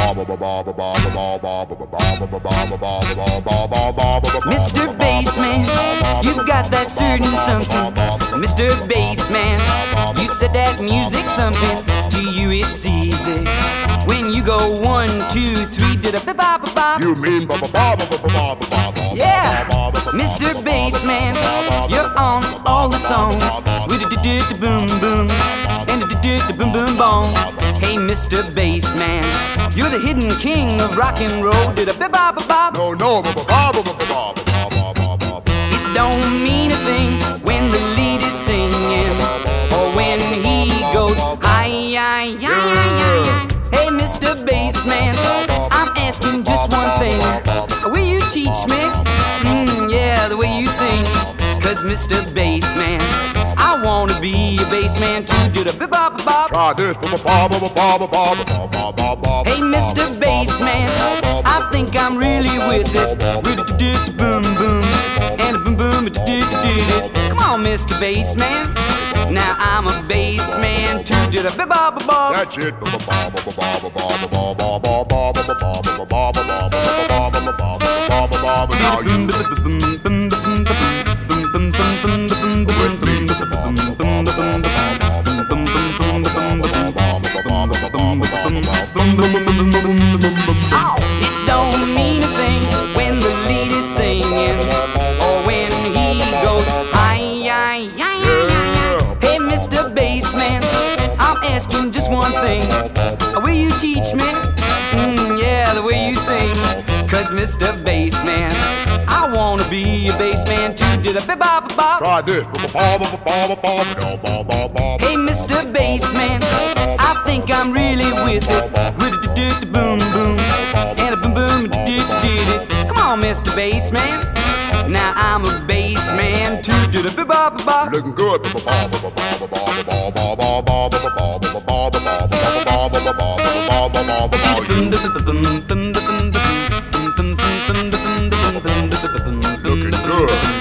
Mr. Bassman, you got that certain something. Mr. Bassman, you set that music thumping. To you it's easy. When you go 1, 2, 3, did a ba ba ba. You mean ba ba ba ba ba ba ba ba? Yeah, Mr. Bassman, you're on all the songs with the boom boom and the boom boom boom. Hey, Mr. Bassman, you're the hidden king of rock and roll. Did a ba ba ba ba. No, no, ba ba ba ba ba ba ba ba ba. It don't mean a thing when the lead is singing or when he goes hi hi hi hi. Hey, Mr. Bassman, I'm asking just one thing. Will you teach me? Yeah, the way you sing. Cause Mr. Bassman, I wanna be a bassman too. Do the ba ba ba ba. Try this ba ba ba ba ba ba ba ba ba ba. Hey, Mr. Bassman, I think I'm really with it. With the boom boom and the boom boom. Come on, Mr. Bassman. Now I'm a bassman too. Do the ba ba ba ba. That's it. Ba ba ba ba ba ba ba ba ba ba ba ba ba ba ba ba ba ba ba. Now you. It don't mean a thing when the lead is singing or when he goes hi hi hi hi. Hey, Mr. Bassman, I'm asking just one thing. Will you teach me? Yeah, the way you sing. Cause Mr. Bassman, I wanna be a bassman too. Did a ba ba ba ba. Try this ba ba ba ba ba ba ba ba ba. Hey, Mr. Bassman, I think I'm really with it. With the boom boom and a boom boom. Come on, Mr. Bassman. Now I'm a bassman too. Do the ba ba ba ba. Looking good. Ba ba ba ba ba ba ba ba ba ba ba ba ba ba ba ba ba. Looking good.